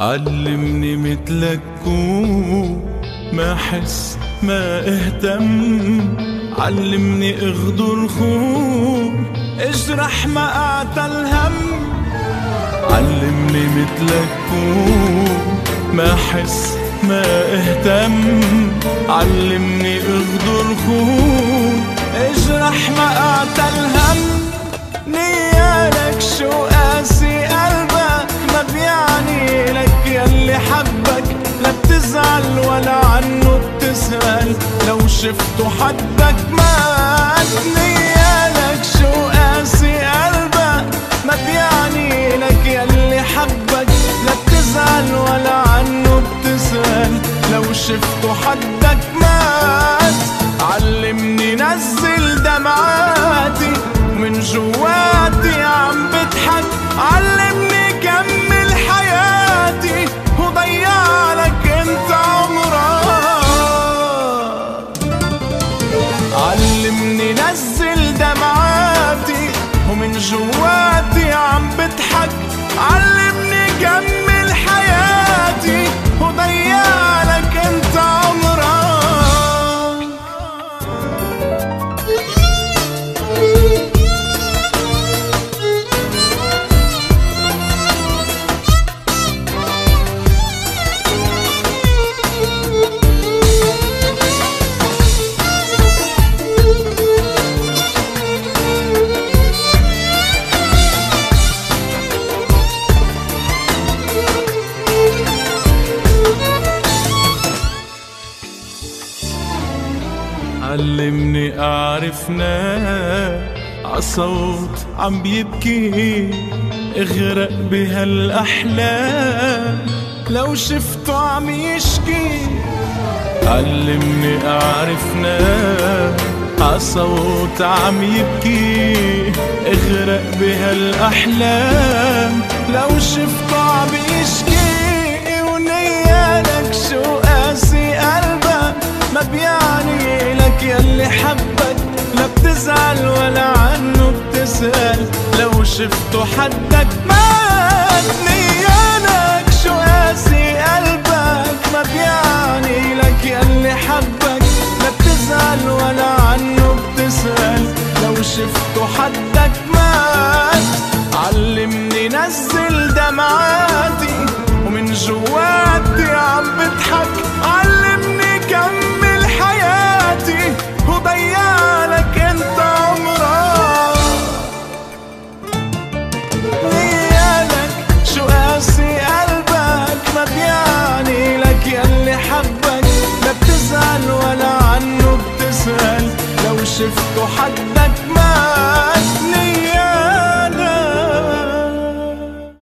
علمني مثلك كون ما احس ما اهتم، علمني اغدر خون اجرح ما اعتى الهم. علمني مثلك كون ما احس ما اهتم، علمني اغدر خون اجرح ما اعتى الهم. نيالك شو قاسي قلبك ما بيعني لك يلي حبك، لا بتزعل ولا عنه بتسأل لو شفته حدك مات. نيالك شو قاسي قلبك ما بيعني لك يلي حبك، لا بتزعل ولا عنه بتسأل لو شفته حدك مات. علمني نزل دمعاتي من جواتي عم بضحك، علمني كمل حياتي وضيع لك انت عمرك. علمني نزل دمعاتي ومن جواتي عم بضحك، علمني كمل حياتي وضيع لك انت عمرك. علمني أعرفنا عصوت عم بيبكي اغرق بهالأحلام لو شفته عم يشكي. علمني أعرفنا عصوت عم يبكي اغرق بهالأحلام لو شفته عم يشكي. ونيالك شو قاسي قلبك ما بيعني لك يلي حبك، لا بتزعل ولا عنه بتسأل لو شفته حدك مات. نيالك شو قاسي قلبك ما بيعني لك يلي حبك، لا بتزعل ولا عنه بتسأل لو شفته حدك مات. علمني نزل دمعاتي ومن جواتي